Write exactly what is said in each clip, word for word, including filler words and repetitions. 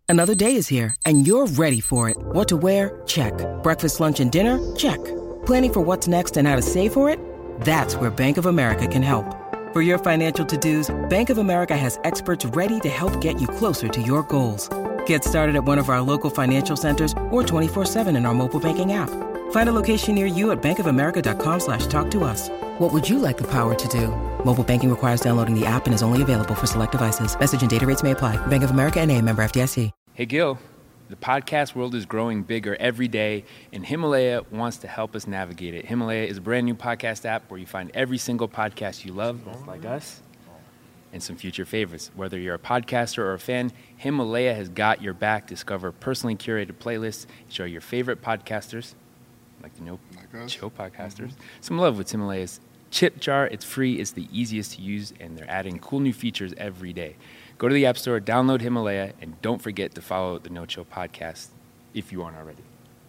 Another day is here, and you're ready for it. What to wear? Check. Breakfast, lunch, and dinner? Check. Planning for what's next and how to save for it? That's where Bank of America can help. For your financial to-dos, Bank of America has experts ready to help get you closer to your goals. Get started at one of our local financial centers or twenty-four seven in our mobile banking app. Find a location near you at bankofamerica.com slash talk to us. What would you like the power to do? Mobile banking requires downloading the app and is only available for select devices. Message and data rates may apply. Bank of America N A, member F D I C. Hey, Gil, the podcast world is growing bigger every day, and Himalaya wants to help us navigate it. Himalaya is a brand new podcast app where you find every single podcast you love, just like us, and some future favorites. Whether you're a podcaster or a fan, Himalaya has got your back. Discover personally curated playlists, show your favorite podcasters, like the No like Chill podcasters, mm-hmm. some love with Himalaya's Chip Jar. It's free, it's the easiest to use, and they're adding cool new features every day. Go to the App Store, download Himalaya, and don't forget to follow the No Chill podcast if you aren't already.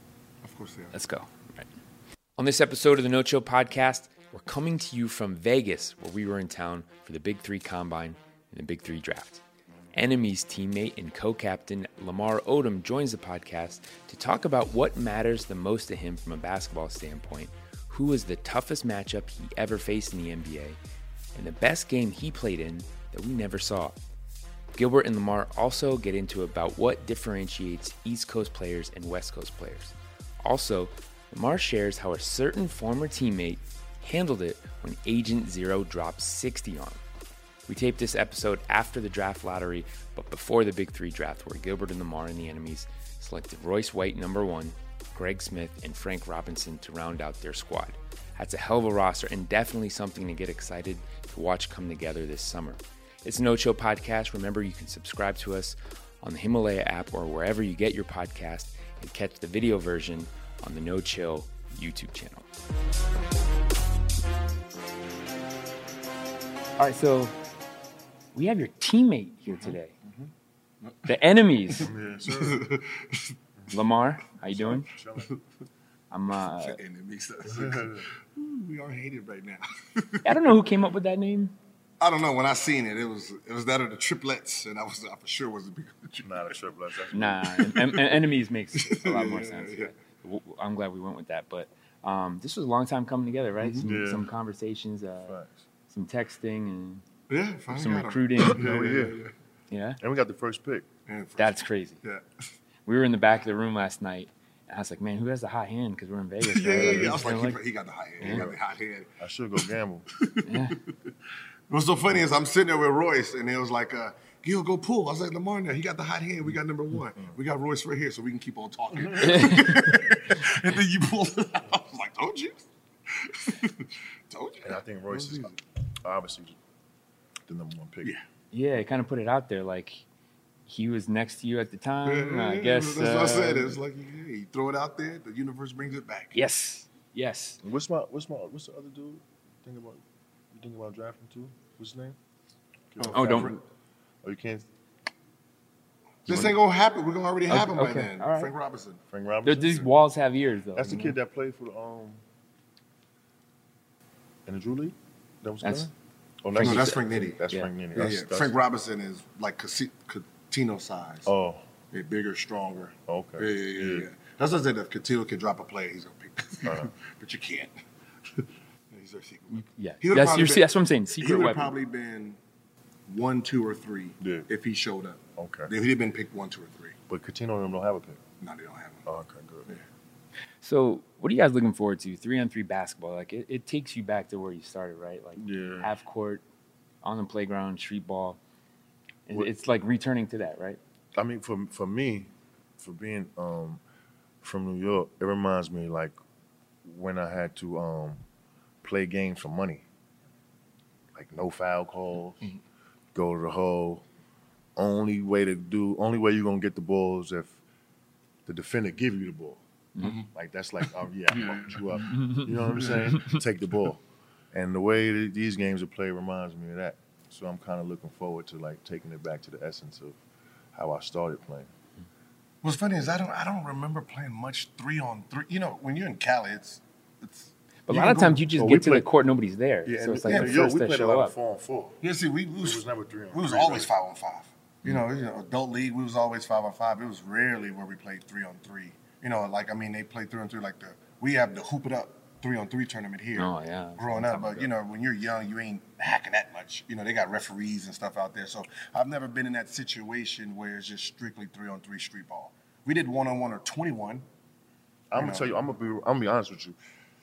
Of course they are. Let's go. All right. On this episode of the No Chill podcast, we're coming to you from Vegas, where we were in town for the Big Three Combine and the Big Three Draft. Enemy's teammate and co-captain Lamar Odom joins the podcast to talk about what matters the most to him from a basketball standpoint, who was the toughest matchup he ever faced in the N B A, and the best game he played in that we never saw. Gilbert and Lamar also get into about what differentiates East Coast players and West Coast players. Also, Lamar shares how a certain former teammate handled it when Agent Zero dropped sixty on him. We taped this episode after the draft lottery, but before the Big Three draft, where Gilbert and Lamar and the Enemies selected Royce White number one, Greg Smith, and Frank Robinson to round out their squad. That's a hell of a roster and definitely something to get excited to watch come together this summer. It's a No Chill podcast. Remember, you can subscribe to us on the Himalaya app or wherever you get your podcast, and catch the video version on the No Chill YouTube channel. All right, so we have your teammate here today. Mm-hmm. The Enemies. Yeah, sure. Lamar, how you doing? I'm uh Enemies. We are hated right now. I don't know who came up with that name. I don't know. When I seen it, it was it was that of the triplets, and I was I for sure wasn't big. Not a triplets. That's Nah, and, and Enemies makes a lot more Yeah, sense. yeah. I'm glad we went with that, but um, this was a long time coming together, right? Mm-hmm. Some, Yeah. some conversations, uh, facts. some texting, and Yeah, finally some got 'em. recruiting. Yeah, Oh, yeah, yeah. yeah. Yeah, And we got the first pick. And for- that's crazy. yeah. We were in the back of the room last night, and I was like, man, who has the hot hand? Because we're in Vegas. Yeah, right? yeah, Like, yeah. I this was is like, kinda he, he got the hot hand. He Yeah. got the hot hand. I should go gamble. yeah. What's so funny is I'm sitting there with Royce, and it was like, uh, Gil, go pull. I was like, Lamar, now he got the hot hand. We got number one. We got Royce right here, so we can keep on talking. And then you pulled it out. I was like, told you. Told you. And I think Royce is obviously the number one pick. Yeah. Yeah, it kind of put it out there, like he was next to you at the time. Yeah, I yeah, guess. That's what I said. uh, It's like, yeah, you throw it out there, the universe brings it back. Yes, yes. What's my what's my what's the other dude? Think about you think about drafting too? What's his name? Oh, don't. Oh, you can't. This ain't gonna happen. We're gonna already have Okay, him by okay, then. all right. Frank Robinson. Frank There- Robinson. These walls have ears, though. That's the you kid know? that played for the um in the Drew League. That was That's- coming? Oh, No, that's Frank Nitti. That's Yeah. Frank Nitti. Yeah, That's, yeah. that's, Frank Robinson is like Casi- Coutinho size. Oh, Yeah, bigger, stronger. okay. Yeah, yeah, yeah. yeah. That's what I said. If Coutinho can drop a play, he's gonna pick. Uh-huh. But you can't. He's our secret. weapon. Yeah, He would've that's, probably you're, been- that's what I'm saying. He Secret would have weapon. probably been one, two, or three Yeah. if he showed up. Okay. If he'd been picked one, two, or three. But Coutinho and them don't have a pick. No, they don't have him. Oh, okay, good. So, what are you guys looking forward to? Three on three basketball, like it, it takes you back to where you started, right? Like Yeah. half court, on the playground, street ball. And What- it's like returning to that, right? I mean, for for me, for being um, from New York, it reminds me like when I had to um, play games for money, like no foul calls, Mm-hmm. go to the hole. Only way to do, only way you're gonna get the ball is if the defender give you the ball. Mm-hmm. Like that's like, oh yeah, I fucked you up. You know what I'm saying? Take the ball. And the way that these games are played reminds me of that. So I'm kind of looking forward to like taking it back to the essence of how I started playing. What's funny is I don't I don't remember playing much three on three. You know, when you're in Cali, it's it's. But a you lot can of go- times you just Oh, get we to the play- court, nobody's there. Yeah, so and it's like yeah, the in New York, first we that played a show lot up. of four on four. Yeah, see, we It was, was never three on we was three, always right? five on five. You know, you know, adult league, we was always five on five. It was rarely where we played three on three. You know, like I mean, they play three on three. Like the we have the Hoop It Up three on three tournament here. Oh yeah. Growing up, but you know, when you're young, you ain't hacking that much. You know, they got referees and stuff out there. So I've never been in that situation where it's just strictly three on three street ball. We did one on one or twenty-one. I'm gonna tell you, I'm gonna be, I'm gonna be honest with you.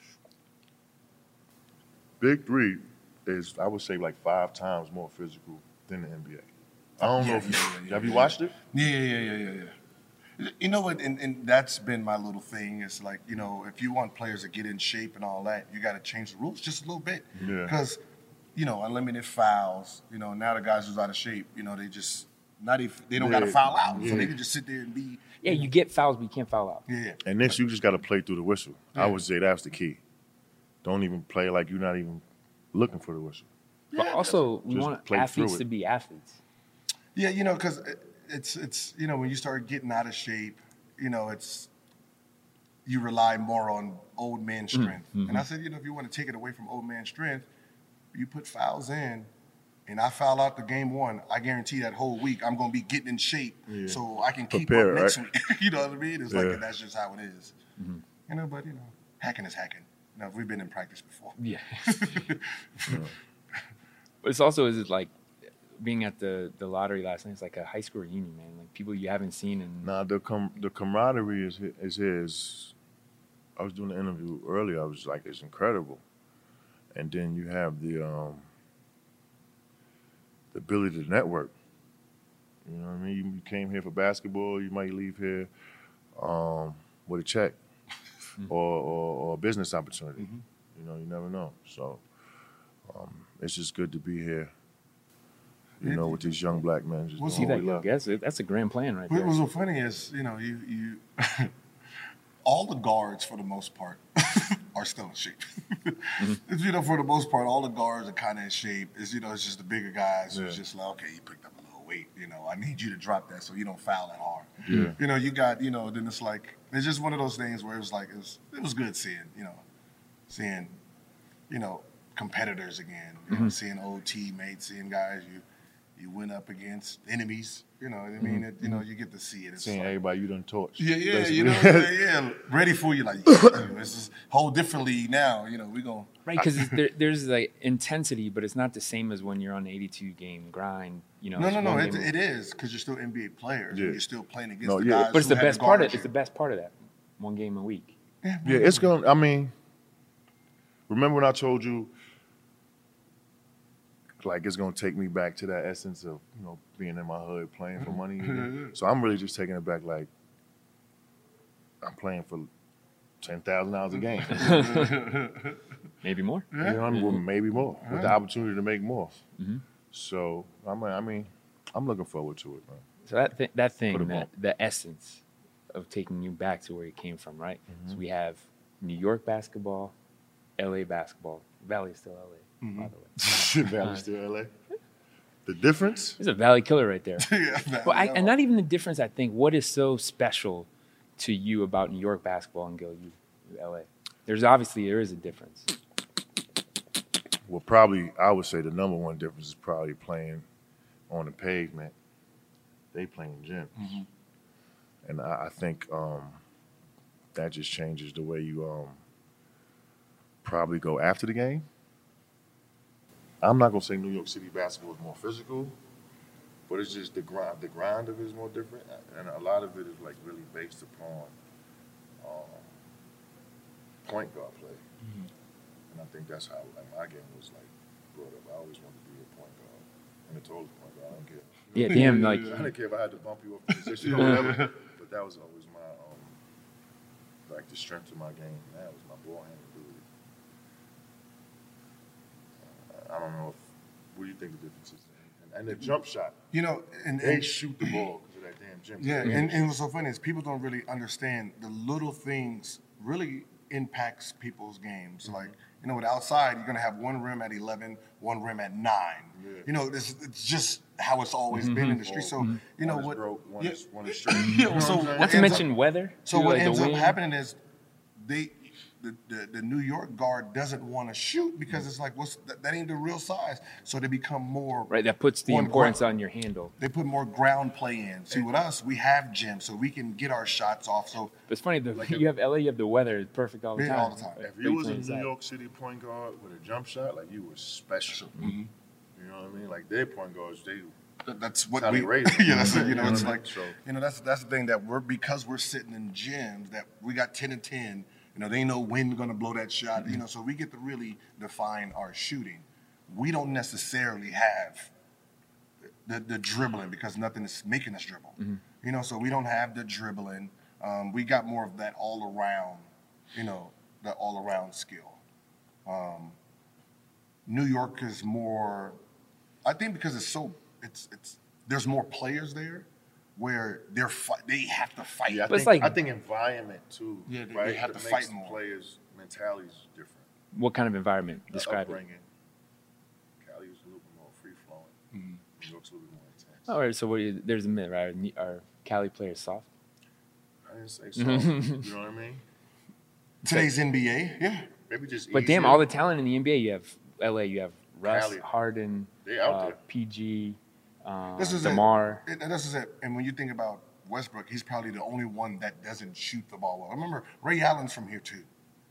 Big Three is, I would say, like five times more physical than the N B A. I don't Yeah, know if you yeah, yeah, have yeah, you watched it. Yeah, yeah, yeah, yeah, yeah. You know what? And, and that's been my little thing. It's like, you know, if you want players to get in shape and all that, you got to change the rules just a little bit. Yeah. Because, you know, unlimited fouls. You know, now the guys who's out of shape, you know, they just not even they don't got to Yeah. foul out, Yeah. so they can just sit there and be. Yeah, you get fouls, but you can't foul out. Yeah. And this, you just got to play through the whistle. I Yeah. would say that's the key. Don't even play like you're not even looking for the whistle. But also, we Just want play athletes through to it. be athletes. Yeah, you know, because it's it's you know when you start getting out of shape, you know it's you rely more on old man strength. Mm-hmm. And I said, you know, if you want to take it away from old man strength, you put fouls in, and I foul out the game one. I guarantee that whole week I'm going to be getting in shape so I can keep Prepare, up next right? week. You know what I mean? It's Yeah. like that's just how it is. Mm-hmm. You know, but you know, hacking is hacking. Now we've been in practice before. Yeah. But it's also is it like being at the, the lottery last night. It's like a high school reunion, man. Like people you haven't seen in. Now the com- the camaraderie is hi- is his. I was doing an interview earlier. I was like, it's incredible, and then you have the um, the ability to network. You know what I mean? You, you came here for basketball. You might leave here um, with a check or, or or a business opportunity. You know, you never know. So um, it's just good to be here. You know, with these young black men. Just We'll See doing that? what we love. That's that's a grand plan right What there. was so funny is, you know, you you all the guards for the most part are still in shape. Mm-hmm. You know, for the most part, all the guards are kind of in shape. Is you know, it's just the bigger guys who's Yeah. just like, okay, you picked up a little weight. You know, I need you to drop that so you don't foul that hard. Yeah. You know, you got you know. Then it's like it's just one of those things where it was like it was it was good seeing you know, seeing you know competitors again. You Mm-hmm. know, seeing old teammates, seeing guys you. You went up against enemies, you know what I mean? It, you know, you get to see it. It's Seeing like- everybody you done torched. yeah, yeah, basically. you know what I'm saying? Yeah, ready for you. Like, yeah, you know, it's just whole different league now. You know, we going Right, because there, there's like intensity, but it's not the same as when you're on the eighty-two game grind. You know, no, it's no, no. one It, game- it is because you're still N B A players. Yeah. And you're still playing against No, the yeah. guys. but it's who the had to best part guard of it's you. the best part of that. One game a week. Yeah, Yeah, it's gonna. I mean, remember when I told you, like, it's gonna take me back to that essence of you know being in my hood playing for money. So I'm really just taking it back, like I'm playing for ten thousand dollars a game. Maybe more. You know, I mean, well, maybe more with the opportunity to make more. So I'm. I mean, I'm looking forward to it, man. So that th- that For thing, the that, ball. the essence of taking you back to where you came from, right? Mm-hmm. So we have New York basketball, L A basketball. Valley is still L A, Mm-hmm. by the way. Valley still L A. The difference? There's a Valley killer right there. yeah, man, Well, I, no. and not even the difference. I think what is so special to you about New York basketball and Gil, you, you L A. There's obviously there is a difference. Well, probably I would say the number one difference is probably playing on the pavement. They playing gyms, Mm-hmm. and I, I think um, that just changes the way you um, probably go after the game. I'm not gonna say New York City basketball is more physical, but it's just the grind. The grind of it is more different, and a lot of it is like really based upon um, point guard play. And I think that's how like my game was like brought up. I always wanted to be a point guard and a total point guard. I don't care. Yeah, damn, like I didn't care if I had to bump you up the position or whatever. But that was always my um, like the strength of my game. That was my ball handling ability. Uh, I don't know if what do you think the difference is? And, and the jump shot, You know, and, they and shoot the ball because of that damn gym. yeah, and, and what's so funny is people don't really understand the little things really impacts people's games. Mm-hmm. Like, you know, with outside, you're gonna have one rim at eleven, one rim at nine. Yeah. You know, this it's just how it's always been in the street. So, you know one is what? broke, one yeah, is one is straight. yeah, You know so what I'm saying? not to ends mention up- weather. So too, what like the ends up wind. happening is they the, the, the New York guard doesn't want to shoot because it's like, what's that, that ain't the real size. So they become more Right, that puts the more importance ground- on your handle. They put more ground play in. See, with us, we have gym, so we can get our shots off. So But it's funny, the, you have L A, you have the weather, it's perfect all the Yeah, time. all the time. Right? If you was a Playing New inside. York City point guard with a jump shot, like you was special. Mm-hmm. You know what I mean? Like their point guards, they Th- that's what how we they raise it. yeah, that's it. You know, You know it's what I like mean? So- you know that's that's the thing that we're because we're sitting in gyms that we got ten and ten. You know, they know when we're gonna blow that shot. Mm-hmm. You know, so we get to really define our shooting. We don't necessarily have the, the dribbling because nothing is making us dribble. Mm-hmm. You know, so we don't have the dribbling. Um, we got more of that all around. You know, the all around skill. Um, New York is more. I think because it's so it's it's there's more players there where they're fi- they have to fight. Yeah, I But it's think, like- I think environment too. Yeah, they- right? they have That to makes fight more. Players' mentalities different. What kind of environment? The Describe it. upbringing. Cali was a little bit more free flowing. Mm-hmm. New York's a little bit more intense. All right, so what do you, there's a myth, right? Are, are Cali players soft? I didn't say so. You know what I mean? Today's N B A, yeah. Maybe just. But damn, easier. all the talent in the N B A, you have L A, you have Russ, Cali. Harden, They out uh, there. P G, uh, This is DeMar. It. And this is it. And when you think about Westbrook, he's probably the only one that doesn't shoot the ball well. I remember Ray Allen's from here too.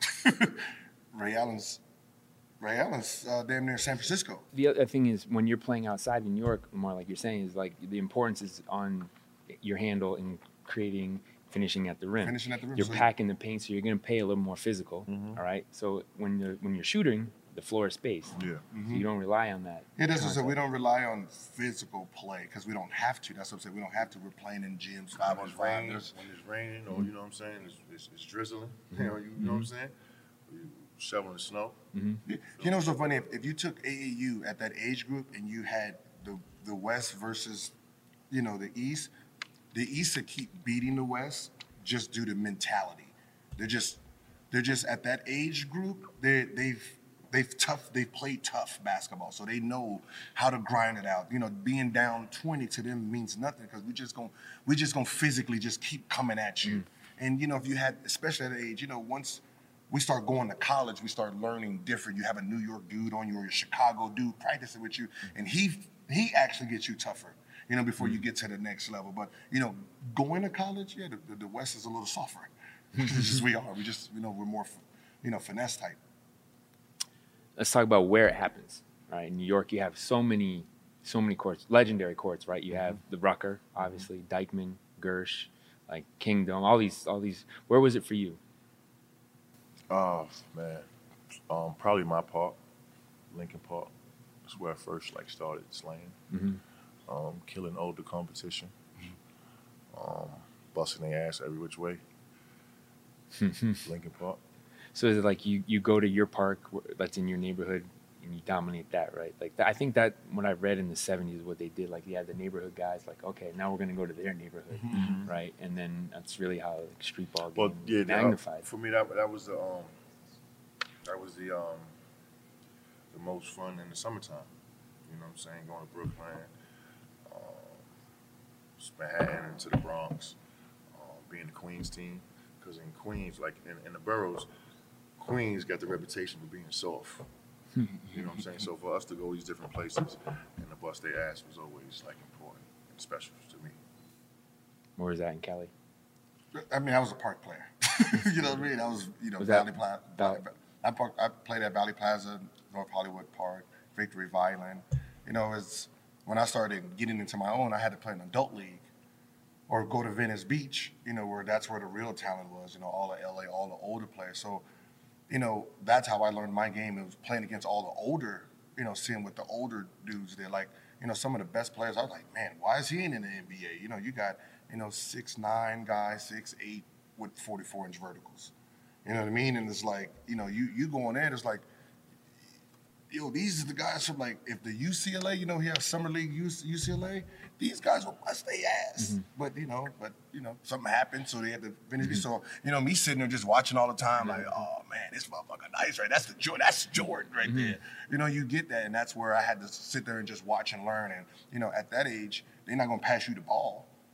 Ray Allen's Ray Allen's uh, damn near San Francisco. The other thing is when you're playing outside in New York, more like you're saying, is like the importance is on your handle and creating, finishing at the rim. Finishing at the rim, You're so you- packing the paint, so you're going to play a little more physical. All right. So when you're when you're shooting, the floor is spaced. Yeah. So you don't rely on that. Yeah, that's what I said. We concept. don't rely on physical play because we don't have to. That's what I'm saying. We don't have to. We're playing in gyms five When on it's five. raining, There's- when it's raining, or you know what I'm saying, it's, it's, it's drizzling. You know, you, know what I'm saying. You shoveling the snow. You know what's so funny? If, if you took A A U at that age group and you had the the West versus, you know, the East, the East would keep beating the West just due to mentality. They're just they're just at that age group. They they've they've tough they've played tough basketball, so they know how to grind it out. You know, being down twenty to them means nothing because we just gonna we just gonna physically just keep coming at you. And you know, if you had, especially at that age, you know, once we start going to college, we start learning different. You have a New York dude on you or a Chicago dude practicing with you, and he he actually gets you tougher, you know, before you get to the next level. But, you know, going to college, yeah, the, the, the West is a little softer. It's just we are. We just, you know, we're more, you know, finesse type. Let's talk about where it happens. Right, in New York, you have so many, so many courts, legendary courts. Right, you have the Rucker, obviously, Dykeman, Gersh, like Kingdom, all these, all these. Where was it for you? Oh man, um, probably my park, Lincoln Park. That's where I first like started slaying, um, killing older competition, um, busting their ass every which way. Lincoln Park. So is it like you, you go to your park wh- that's in your neighborhood and you dominate that, right? Like that, I think that when I read in the seventies what they did, like yeah, the neighborhood guys, like okay, now we're gonna go to their neighborhood, right? And then that's really how like, street ball game Well, yeah, that- magnified. for me that that was the um, that was the um, the most fun in the summertime. You know what I'm saying? Going to Brooklyn, um, Manhattan to the Bronx, um, being the Queens team, because in Queens, like in, in the boroughs, Queens got the reputation for being soft. You know what I'm saying? So for us to go these different places and to bust their ass was always like important and special to me. Where was that in Cali? I mean, I was a park player. You know what I mean? I was, you know, Was that Valley Plaza. Val- I, park, I played at Valley Plaza, North Hollywood Park, Victory Violin. You know, it's when I started getting into my own, I had to play in an adult league or go to Venice Beach, you know, where that's where the real talent was, you know, all the L A, all the older players. So, you know, that's how I learned my game. It was playing against all the older, you know, seeing what the older dudes did. Like, you know, some of the best players, I was like, man, why is he in the N B A? You know, you got, you know, six nine guys, six eight with forty-four inch verticals. You know what I mean? And it's like, you know, you you go in there, it's like, yo, these are the guys from like, if the U C L A, you know, he has summer league U C L A, these guys will bust their ass. Mm-hmm. But you know, but you know, something happened, so they had to finish. So you know, me sitting there just watching all the time, like, oh man, this motherfucker nice, right? That's the Jordan, that's Jordan right Mm-hmm. there. You know, you get that, and that's where I had to sit there and just watch and learn. And you know, at that age, they're not gonna pass you the ball.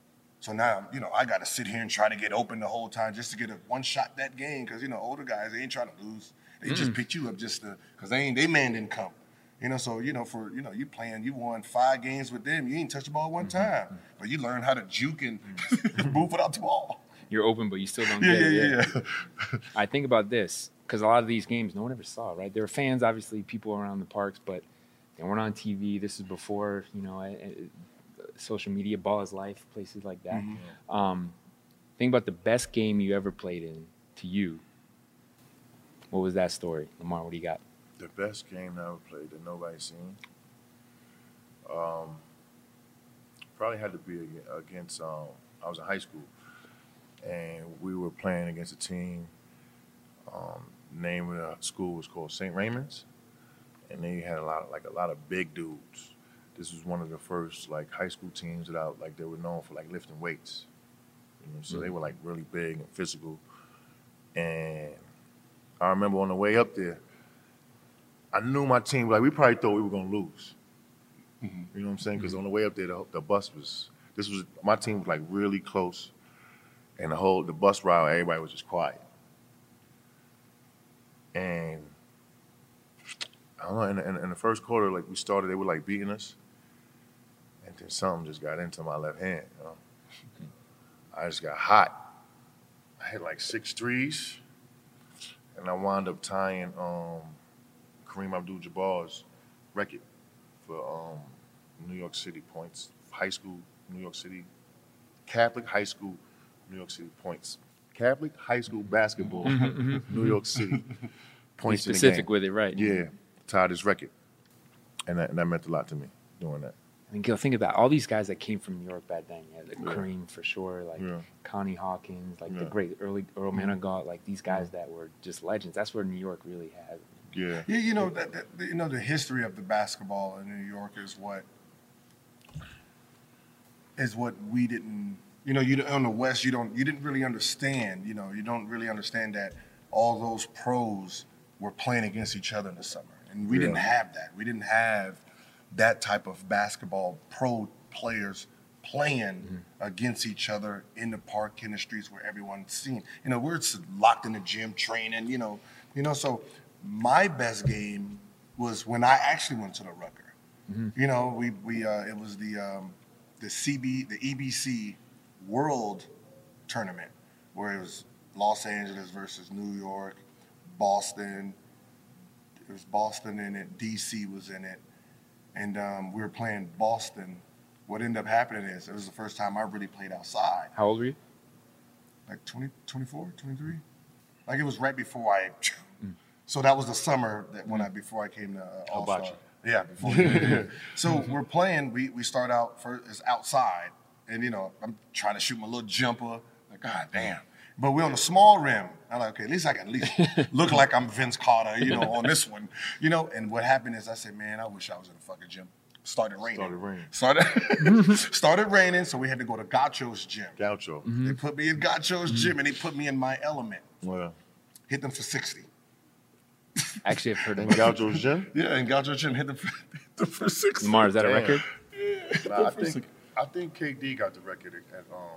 So now, you know, I got to sit here and try to get open the whole time just to get a one shot that game because, you know, older guys, they ain't trying to lose. They mm-hmm. just picked you up just to, because they ain't, they man didn't come. You know, so, you know, for, you know, you playing, you won five games with them. You ain't touched the ball one time. Mm-hmm. But you learn how to juke and move without the ball. You're open, but you still don't yeah, get yeah, it. Yeah, yeah, yeah. I think about this, because a lot of these games no one ever saw, right? There were fans, obviously, people around the parks, but they weren't on T V. This is before, you know, I, I, social media, Ball is Life, places like that. Mm-hmm. Um, think about the best game you ever played in to you. What was that story? Lamar, what do you got? The best game I ever played that nobody's seen um, probably had to be against, um, I was in high school, and we were playing against a team. Um, the name of the school was called Saint Raymond's, and they had a lot of, like a lot of big dudes. This was one of the first like high school teams that I, like they were known for like lifting weights. You know, so mm-hmm. they were like really big and physical. And I remember on the way up there, I knew my team, like we probably thought we were gonna lose. Mm-hmm. You know what I'm saying? Because mm-hmm. on the way up there, the, the bus was, this was, my team was like really close. And the whole, the bus ride, everybody was just quiet. And I don't know, in the, in, in the first quarter, like we started, they were like beating us. And then something just got into my left hand, you know. I just got hot. I had like six threes, and I wound up tying um, Kareem Abdul-Jabbar's record for um, New York City points, high school, New York City, Catholic high school, New York City points. Catholic high school basketball, New York City points in the game. Specific with it, right? Yeah, tied his record. And that, and that meant a lot to me, doing that. I mean, Gil, think about all these guys that came from New York back then. Yeah, like yeah. Kareem for sure, like yeah. Connie Hawkins, like yeah. the great early Earl Manigault, like these guys that were just legends. That's where New York really had. Yeah. Yeah, you know that, that you know the history of the basketball in New York is what is what we didn't. You know, you on the West, you don't you didn't really understand. You know, you don't really understand that all those pros were playing against each other in the summer, and we yeah. didn't have that. We didn't have that type of basketball, pro players playing mm-hmm. against each other in the park, in the streets where everyone's seen. You know, we're locked in the gym training, you know. You know, so my best game was when I actually went to the Rucker. Mm-hmm. You know, we we uh, it was the um, the C B the E B C World Tournament where it was Los Angeles versus New York, Boston. It was Boston in it, D C was in it. And um, we were playing Boston. What ended up happening is it was the first time I really played outside. How old were you? Like twenty, twenty-four, twenty-three. Like it was right before I. Mm. So that was the summer that when I before I came to uh, All Star. Yeah, before. So we're playing. We we start out first is outside, and you know I'm trying to shoot my little jumper. Like God damn. But we're on a small rim. I'm like, okay, at least I can at least look like I'm Vince Carter, you know, on this one. You know, and what happened is I said, man, I wish I was in the fucking gym. Started raining. Started raining. Started, started raining, so we had to go to Gaucho's gym. Gaucho. Mm-hmm. They put me in Gaucho's mm-hmm. gym, and they put me in my element. Well, hit them for sixty. Actually, I've heard of in Gaucho's gym? Yeah, in Gaucho's gym, hit them for, hit them for sixty. Lamar, is that Damn. a record? Yeah. Nah, I, think, I think K D got the record at, um,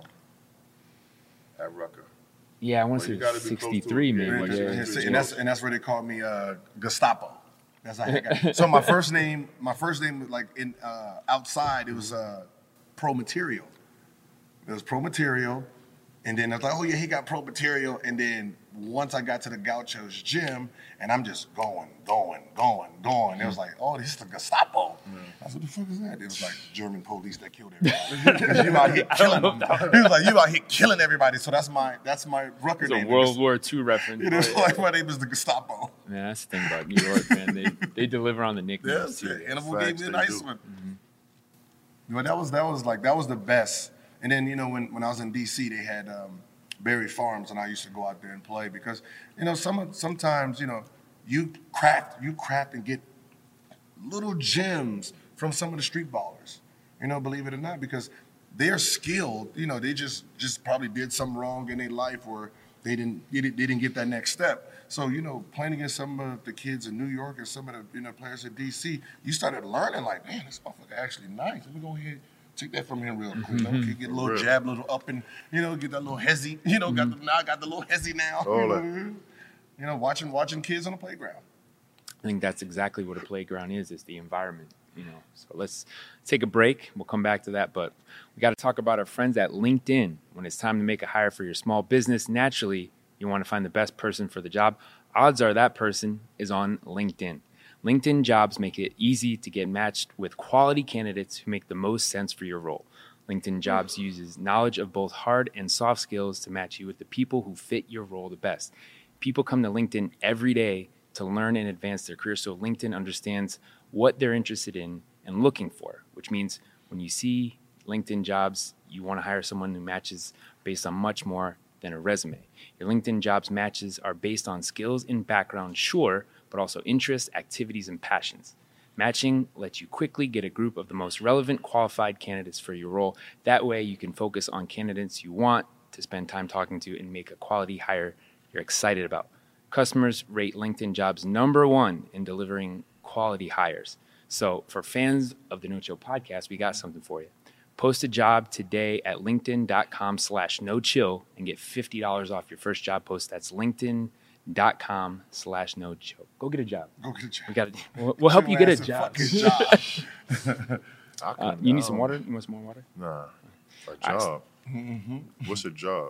at Rucker. Yeah, I want to well, say sixty-three, maybe. Yeah, Yeah. Yeah. And that's and that's where they called me uh, Gestapo. That's how I got. So my first name, my first name, like in uh, outside, it was uh, Pro Material. It was Pro Material, and then I was like, oh yeah, he got Pro Material. And then once I got to the Gaucho's gym, and I'm just going, going, going, going. It was like, oh, this is the Gestapo. Mm. I said, what the fuck is that? It was like German police that killed everybody. You out here killing them. He was like, you out here killing everybody. So that's my that's my Rucker it's name. a World War Two reference. It is like my name is the Gestapo. Man, that's the thing about New York, man. They they deliver on the nicknames Yes, too. yeah. Animal gave me a nice one. Mm-hmm. But that was that was like that was the best. And then you know when, when I was in D C, they had um, Berry Farms, and I used to go out there and play because you know some sometimes you know you craft you craft and get little gems from some of the street ballers. You know, believe it or not, because they're skilled. You know, they just just probably did something wrong in their life or they didn't they didn't get that next step. So, you know, playing against some of the kids in New York and some of the, you know, players in D C, you started learning like, man, this motherfucker actually nice. Let me go ahead, Take that from him real quick. You know? Get a little Real. jab, a little up, and you know, get that little hezzy. You know, got the now I got the little hezzy now. All you, that. know? you know, watching watching kids on the playground. I think that's exactly what a playground is, is the environment, you know. So let's take a break. We'll come back to that, but we got to talk about our friends at LinkedIn. When it's time to make a hire for your small business, naturally, you want to find the best person for the job. Odds are that person is on LinkedIn. LinkedIn Jobs make it easy to get matched with quality candidates who make the most sense for your role. LinkedIn Jobs uses knowledge of both hard and soft skills to match you with the people who fit your role the best. People come to LinkedIn every day to learn and advance their career, so LinkedIn understands what they're interested in and looking for, which means when you see LinkedIn Jobs, you want to hire someone who matches based on much more than a resume. Your LinkedIn Jobs matches are based on skills and background, sure, but also interests, activities, and passions. Matching lets you quickly get a group of the most relevant, qualified candidates for your role. That way, you can focus on candidates you want to spend time talking to and make a quality hire you're excited about. Customers rate LinkedIn Jobs number one in delivering quality hires. So for fans of the No Chill podcast, we got something for you. Post a job today at linkedin.com slash no chill and get fifty dollars off your first job post. That's linkedin.com slash no chill. Go get a job. Go get a job. We got it. We'll, we'll help you get a Your job. ass fucking job. I Uh, couldn't- you I need some don't- water? You want some more water? Nah, a I- job. What's a job?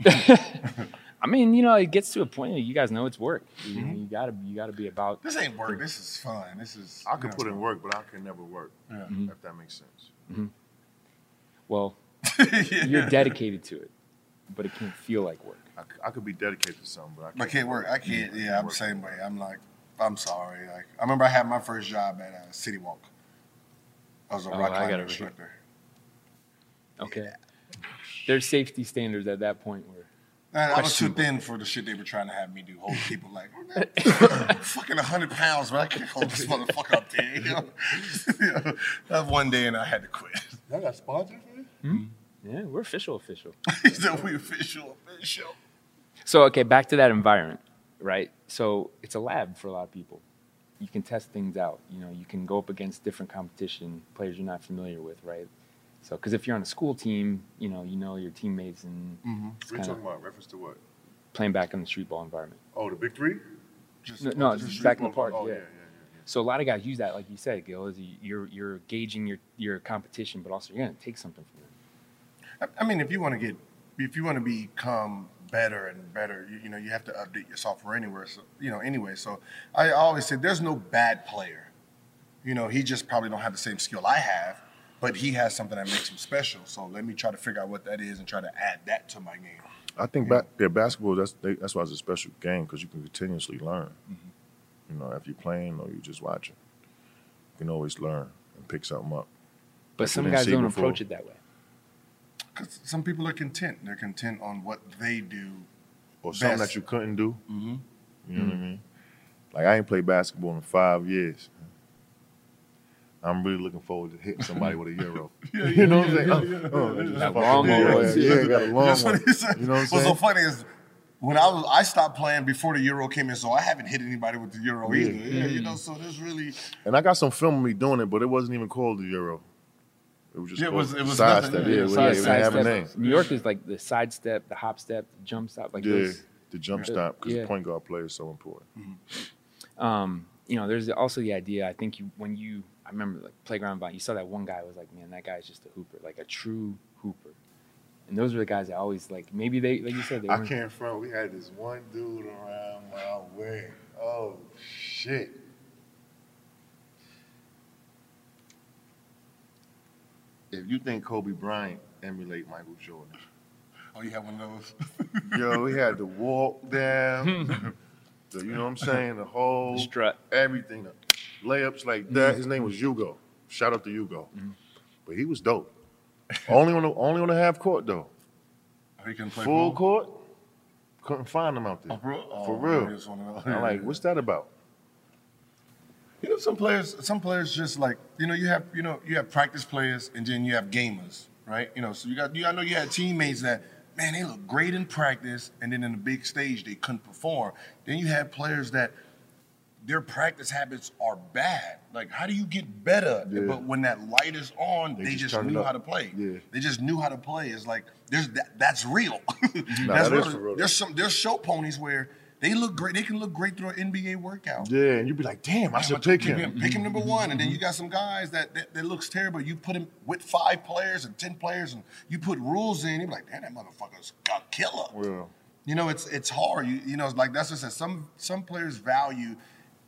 I mean, you know, it gets to a point where you guys know it's work. You, know, you gotta, you gotta be about. This ain't work. This is fun. This is. I you could know, put in work, but I can never work. Yeah. If that makes sense. Well, yeah. you're dedicated to it, but it can't feel like work. I, c- I could be dedicated to something, but I can't, I can't work. I can't. Yeah, I'm the same way. I'm like, I'm sorry. Like, I remember I had my first job at uh, City Walk. I was a Oh, rock I climbing gotta- instructor. Okay. There's safety standards at that point where. Man, I was too Questionable. thin for the shit they were trying to have me do. Hold people like, fucking one hundred pounds, but I can't hold this motherfucker up there. You know? You know, that one day and I had to quit. Y'all got sponsors for this? Yeah, we're official, official. He said, we official, official. So, okay, back to that environment, right? So it's a lab for a lot of people. You can test things out. You know, you can go up against different competition, players you're not familiar with, right? So, because if you're on a school team, you know, you know your teammates and it's We're kinda talking about reference to what? playing back in the street ball environment. Oh, the big three? Just, No, no, just it's back in the park, Oh, yeah. yeah, yeah, yeah. So a lot of guys use that, like you said, Gil, is you- you're you're gauging your your competition, but also you're gonna take something from them. I I mean, if you want to get, if you want to become better and better, you, you know, you have to update your software anywhere. So, you know, anyway. So I always say there's no bad player. You know, he just probably don't have the same skill I have, but he has something that makes him special. So let me try to figure out what that is and try to add that to my game. I think ba- yeah, basketball, that's they, that's why it's a special game, because you can continuously learn. You know, if you're playing or you're just watching, you can always learn and pick something up. But Like you some didn't guys see don't before. approach it that way. Because some people are content. They're content on what they do. Or something Best. that you couldn't do. Mm-hmm. You know what I mean? Like, I ain't played basketball in five years. I'm really looking forward to hitting somebody with a euro. you know what I'm saying? Oh, oh, just That fucking long yeah, one. Yeah, yeah, got a long That's one. what he said. You know what I'm What's so saying? funny is when I was I stopped playing before the Euro came in, so I haven't hit anybody with the Euro Yeah. either. Yeah, you know, so there's really And I got some film of me doing it, but it wasn't even called the euro. It was just Yeah, it called was- it was sidestep. nothing, Yeah, yeah, it was- side- yeah, it didn't have a name. New York is like the sidestep, the hop step, the jump stop, like Yeah, those. the jump stop, because Yeah. the point guard play is so important. Um, you know, there's also the idea. I think you when you I remember like playground volleyball, you saw that one guy was like, man, that guy's just a hooper, like a true hooper. And those are the guys that always like maybe they like you said they I weren't- can't front. We had this one dude around my way. Oh, shit. If you think Kobe Bryant emulate Michael Jordan, oh, you have one of those. yo, we had to walk down, the, you know what I'm saying, the whole, strut. everything, layups like that. His name was Hugo. Shout out to Hugo. But he was dope. only on the only on the half court though. Oh, you can play Full pool? court, couldn't find him out there. Oh, for real? Oh, For real. it's one of those. I'm like, what's that about? You know, some players, some players just like, you know, you have, you know, you have practice players and then you have gamers, right? You know, so you got, you, I know you had teammates that, man, they look great in practice and then in the big stage they couldn't perform. Then you had players that their practice habits are bad. Like, how do you get better? Yeah. But when that light is on, they, They just, just turn it knew up. how to play. Yeah. They just knew how to play. It's like there's that, that's real. Nah, that's that is for real. There's some there's show ponies where they look great. They can look great through an N B A workout. Yeah, and you'd be like, damn, I should pick him. Pick him number one, and then you got some guys that, that that looks terrible. You put him with five players and ten players, and you put rules in. You're like, damn, that motherfucker's a killer. Well, You know, it's it's hard. You you know, it's like that's what I said. Some some players value.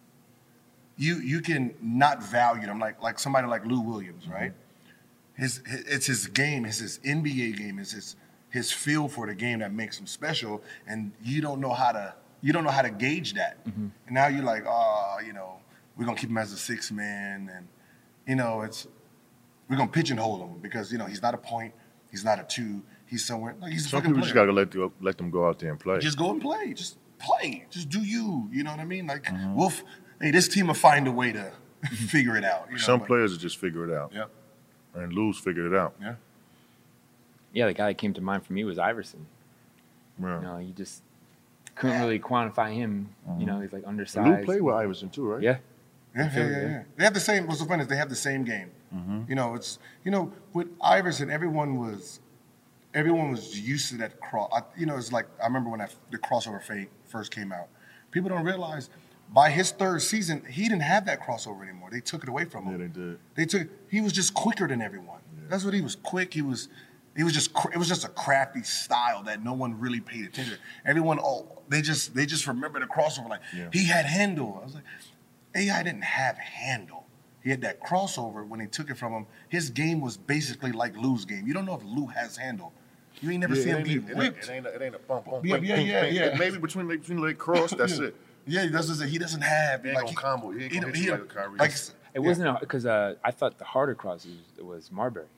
You you can not value them like like somebody like Lou Williams, right? His, his it's his game, it's his N B A game, it's his his feel for the game that makes him special, and you don't know how to you don't know how to gauge that. Mm-hmm. And now you're like, oh, you know, we're gonna keep him as a six man, and you know, it's we're gonna pigeonhole him because you know he's not a point, he's not a two, he's somewhere like he's a some fucking people player. just gotta let the, let them go out there and play. Just go and play. Just play. Just do you. You know what I mean? Like, Mm-hmm. we'll f- hey, this team will find a way to figure it out. You know? Some but- players will just figure it out, Yep. and Lou's figured it out. Yeah. Yeah, the guy that came to mind for me was Iverson. Yeah. You know, you just couldn't really quantify him. You know, he's like undersized. Lou played with Iverson too, right? Yeah. Yeah, yeah, yeah, yeah. They have the same. What's so funny is they have the same game. You know, it's you know with Iverson, everyone was, everyone was used to that cross. I, you know, it's like I remember when I, the crossover fade first came out. People don't realize by his third season he didn't have that crossover anymore. They took it away from him. Yeah, they did. They took. He was just quicker than everyone. That's what he was. Quick. He was. He was just. cr- It was just a crafty style that no one really paid attention to. Everyone. Oh, they just. They just remember the crossover. Like Yeah. he had handle. I was like, A I didn't have handle. He had that crossover when they took it from him. His game was basically like Lou's game. You don't know if Lou has handle. You ain't never Yeah, seen him it, get ain't, it, ain't, whipped. it, ain't a, it ain't a bump. bump Yeah, bump, yeah, bump, yeah, bump. yeah. Maybe between leg, between leg cross, that's yeah. it. Yeah, that's just it. He doesn't have. He ain't like, gonna combo. He ain't gonna don't- hit you like a Kyrie. Like, It yeah. wasn't because uh, I thought the harder crosses was Marbury.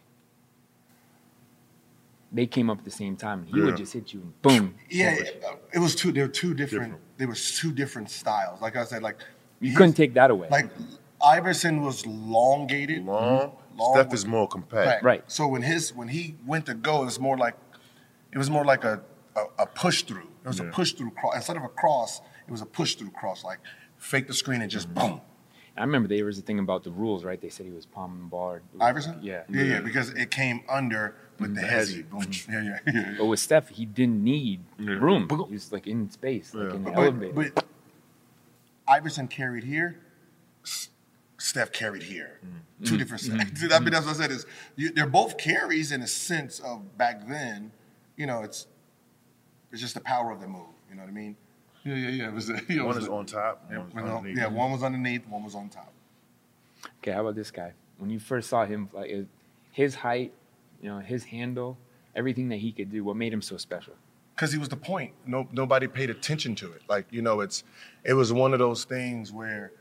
They came up at the same time. He Yeah. would just hit you and boom. Yeah, it, it was two. There were two different. Different. There was two different styles. Like I said, like You his- couldn't take that away. Like Iverson was elongated. Long. Long Steph with- is more compact. Right. Right. So when his when he went to go, it was more like it was more like a a, a push through. It was Yeah. a push through cross instead of a cross. It was a push through cross. Like fake the screen and just boom. I remember there was a thing about the rules, right? They said he was palming the ball. or- Iverson. Yeah. Yeah, yeah. Because it came under with the hezzy. Boom. Yeah, yeah, yeah. But with Steph, he didn't need Yeah. room. He was like in space, like Yeah. in the But, elevator. but Iverson carried here, S- Steph carried here. Two different sides. I mean, that's what I said. Is you, they're both carries in a sense of back then. You know, it's it's just the power of the move. You know what I mean? Yeah, yeah, yeah. It was, you know, it One was is the- on top. yeah, One's one on- underneath. yeah, one was underneath, one was on top. Okay, how about this guy? When you first saw him, like it- his height, you know, his handle, everything that he could do, what made him so special? Because he was the point. No, nobody paid attention to it. Like you know, it's it was one of those things where.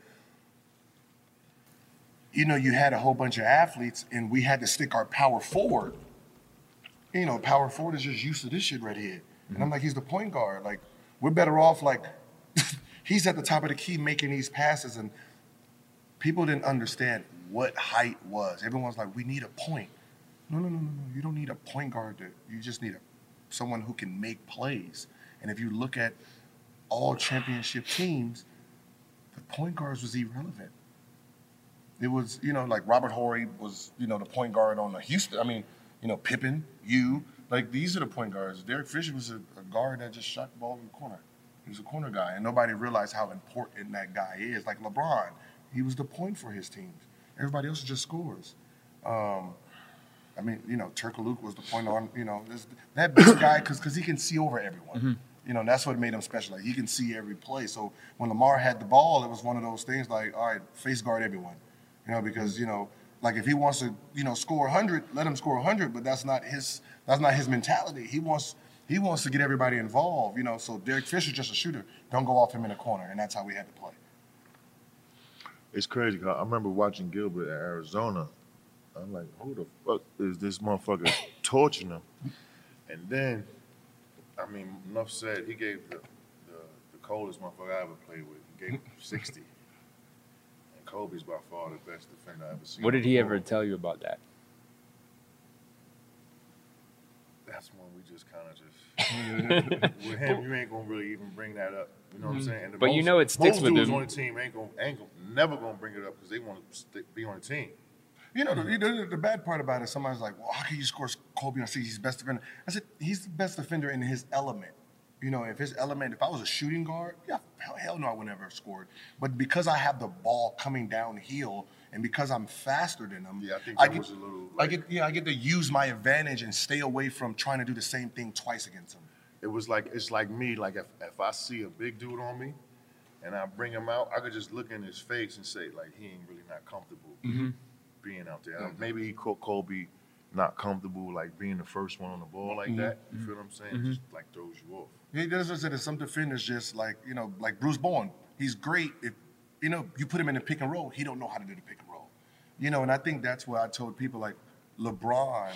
You know, you had a whole bunch of athletes, and we had to stick our power forward. You know, power forward is just used to this shit right here. And I'm like, he's the point guard. Like, we're better off, like, he's at the top of the key making these passes, and people didn't understand what height was. Everyone's like, we need a point. No, no, no, no, no. You don't need a point guard. To, you just need a, someone who can make plays. And if you look at all championship teams, the point guards was irrelevant. It was, you know, like Robert Horry was, you know, the point guard on the Houston. I mean, you know, Pippen, you, like these are the point guards. Derek Fisher was a, a guard that just shot the ball in the corner. He was a corner guy, and nobody realized how important that guy is. Like LeBron, he was the point for his teams. Everybody else just scores. Um, I mean, you know, Turkaluk was the point on, you know, this, that big guy because because he can see over everyone. You know, and that's what made him special. Like he can see every play. So when Lamar had the ball, it was one of those things like, all right, face guard everyone. You know, because, you know, like if he wants to, you know, score one hundred, let him score one hundred, but that's not his that's not his mentality. He wants he wants to get everybody involved, you know. So Derek Fisher's just a shooter. Don't go off him in a corner, and that's how we had to play. It's crazy. 'Cause I remember watching Gilbert at Arizona. I'm like, who the fuck is this motherfucker torching him? And then, I mean, enough said, he gave the, the, the coldest motherfucker I ever played with. He gave him sixty. And Kobe's by far the best defender I've ever seen. What did he ever tell you about that? That's when we just kind of just With him, you ain't gonna really even bring that up. You know what I'm saying? And the But most, you know it sticks most with dudes him. on the team ain't gonna, ain't gonna, never gonna bring it up because they want to be on the team. You know, the, the, the bad part about it, somebody's like, well, how can you score Kobe? I see he's best defender. I said, he's the best defender in his element. You know, if his element, if I was a shooting guard, yeah, hell, hell no, I would never have scored. But because I have the ball coming downhill and because I'm faster than him, Yeah, I think I that get, was a little, I like- get, yeah, I get to use my advantage and stay away from trying to do the same thing twice against him. It was like, it's like me, like if, if I see a big dude on me and I bring him out, I could just look in his face and say, like, he ain't really not comfortable being out there. Mm-hmm. Maybe he caught Kobe not comfortable, like being the first one on the ball like Mm-hmm. that. You feel what I'm saying? Just like throws you off. Yeah, that's what I said. There's some defenders just like, you know, like Bruce Bowen. He's great. If, you know, you put him in the pick and roll, he don't know how to do the pick and roll. You know, and I think that's where I told people like LeBron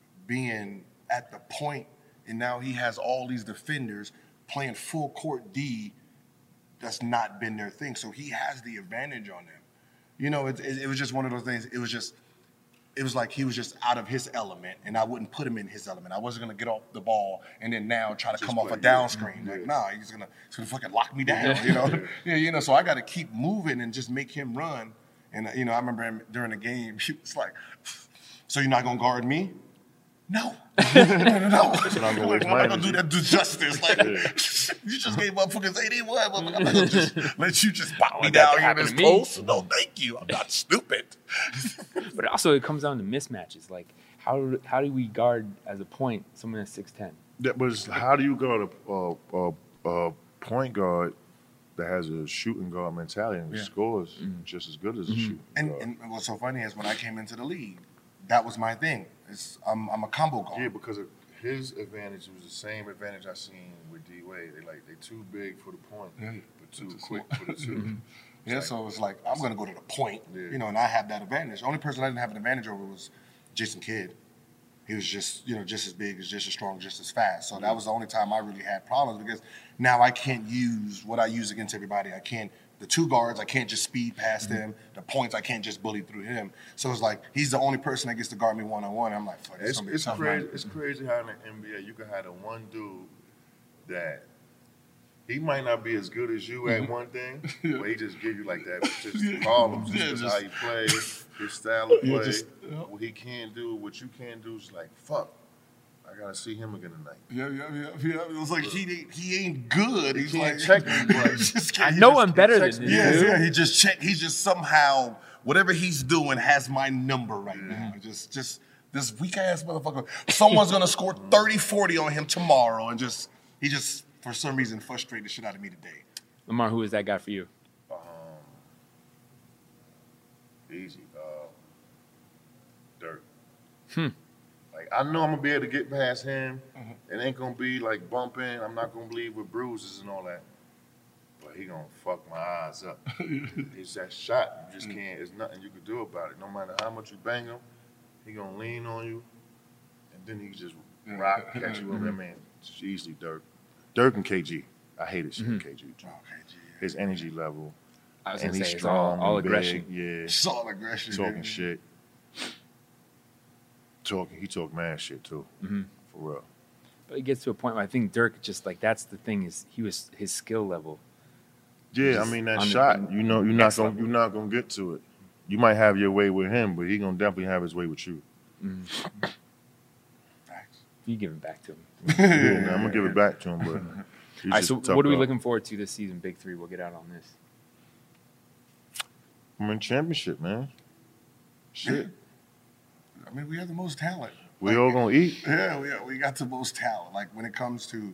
being at the point and now he has all these defenders playing full court D. That's not been their thing. So he has the advantage on them. You know, it, it, it was just one of those things. It was just, it was like he was just out of his element, and I wouldn't put him in his element. I wasn't gonna get off the ball and then now try to Just come off play, a down yeah. screen. Yeah. Like, nah, he's gonna, he's gonna fucking lock me down. You know, yeah, you know. So I got to keep moving and just make him run. And uh, you know, I remember him during the game. He was like, "So you're not gonna guard me?" No, no, no, no. So I'm gonna Like, waste I'm my not gonna do energy. that do justice. Like, you just gave motherfuckers eighty-one. I'm not gonna just let you just pop me want that down to here in happen this to me. post. No, thank you. I'm not stupid. But also, it comes down to mismatches. Like, how do, how do we guard as a point someone that's six ten? That was, how do you guard a, a, a, a point guard that has a shooting guard mentality and Yeah. scores just as good as a shooting And, guard? and what's so funny is when I came into the league, that was my thing. It's, I'm, I'm a combo guard. Yeah, because of his advantage was the same advantage I seen with D Wade. They like they too big for the point, Yeah. but too quick for the 2 Yeah, so it's like I'm gonna go to the point, Yeah. you know, and I have that advantage. The only person I didn't have an advantage over was Jason Kidd. He was just, you know, just as big, just as strong, just as fast. So that was the only time I really had problems because now I can't use what I use against everybody. I can't. The two guards, I can't just speed past them. The points, I can't just bully through him. So it's like he's the only person that gets to guard me one on one. I'm like, fuck, it's, It's, gonna be it's tough. crazy. night. It's crazy how in the N B A you can have the one dude that he might not be as good as you at one thing, but he just give you like that. Just problems. Yeah, Just, just- how he play, his style of Yeah, play, just- yeah. what he can do, what you can do. It's like fuck. I gotta see him again tonight. Yeah, yeah, yeah, yeah. It was like he ain't, he ain't good. He He's can't like, check me, but he just I can't- he know just I'm better than can't this check- Yeah, dude. yeah. He just check. He just somehow whatever he's doing has my number right now. Just, just this weak ass motherfucker. Someone's gonna score thirty, forty on him tomorrow, and just he just for some reason frustrated the shit out of me today. Lamar, who is that guy for you? Easy. Uh, Dirk. Like I know I'm gonna be able to get past him. It ain't gonna be like bumping. I'm not gonna bleed with bruises and all that. But he gonna fuck my eyes up. It's that shot. You just can't. There's nothing you can do about it. No matter how much you bang him, he gonna lean on you, and then he just rock catch you over there, man. It's easily Dirk. Dirk and K G. I hated shit with K G. Okay, gee. His energy level. I was And gonna he's say it's all, strong. all and aggression. big, yeah. It's all aggression. Talking dude. shit. Talking, he talk mad shit too. Mm-hmm. For real. But it gets to a point where I think Dirk just like that's the thing is he was his skill level. Yeah, I Just mean that on the- shot. You know, you're not next gonna level. you're not gonna get to it. You might have your way with him, but he gonna definitely have his way with you. Facts. You give it back to him. Yeah, nah, I'm gonna give it back to him, but he's All right, just so a tough what are we guy. looking forward to this season? Big three. We'll get out on this. I'm in championship, man. Shit, I mean, we have the most talent. we all gonna eat. Yeah, we we got the most talent. Like when it comes to,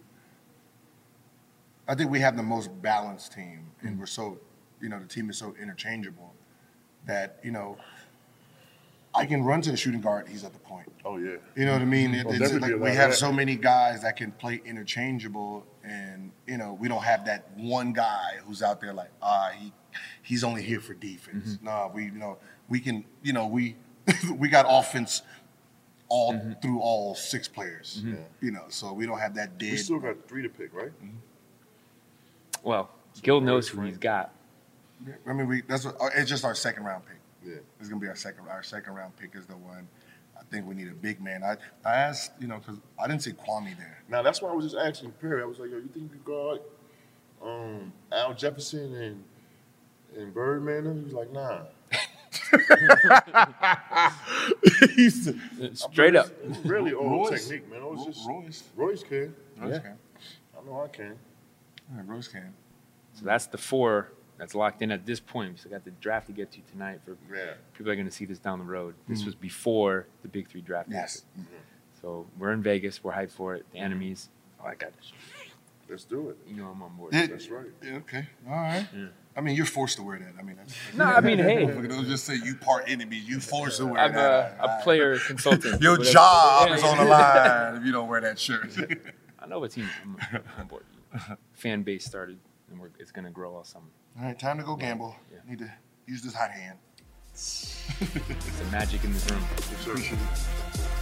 I think we have the most balanced team, and we're so, you know, the team is so interchangeable that you know, I can run to the shooting guard. He's at the point. Oh yeah. You know what I mean? It- Well, it's definitely like a we lot have of that. so many guys that can play interchangeable, and you know, we don't have that one guy who's out there like, ah, he he's only here for defense. Nah, we you know we can you know we we got offense all through all six players. You know, so we don't have that dead. We still got three to pick, right? Well, Gil Royce knows who Frank. he's got. I mean, we that's what, it's just our second round pick. Yeah. It's gonna be our second our second round pick is the one. think we need a big man. I, I asked, you know, because I didn't see Kwame there. Now, that's why I was just asking Perry. I was like, yo, you think you guard um, Al Jefferson and and Birdman? And he was like, nah. he said, Straight up. It was really old Royce. technique, man. It was just, Royce. Royce can. Royce Yeah. can. I know I can. Yeah, Royce can. So that's the four that's locked in at this point. We still got the draft to get to tonight. For Yeah. people are going to see this down the road. This was before the big three draft. Yes. happened. So we're in Vegas. We're hyped for it. The enemies. Oh, I got this. Let's do it. You know I'm on board. Yeah, That's right. Yeah, okay. All right. Yeah. I mean, you're forced to wear that. I mean, that's, No, I mean, hey. don't just say you part enemy. You forced to wear I'm that. a, a player consultant. Your Whatever. job Yeah. is on the line if you don't wear that shirt. I know what team I'm I'm on board. Fan base started, and we're, it's going to grow all summer. All right, time to go gamble. Yeah. Need to use this hot hand. It's the magic in this room. Appreciate it.